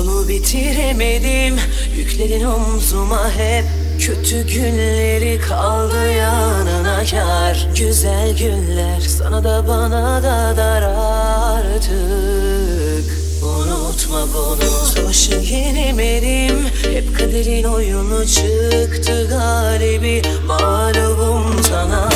Yolu bitiremedim, yüklerin omzuma hep. Kötü günleri kaldı yanına kar. Güzel günler sana da bana da dar artık. Unutma bunu, savaşı yenemedim. Hep kaderin oyunu çıktı galibi. Mağlubum sana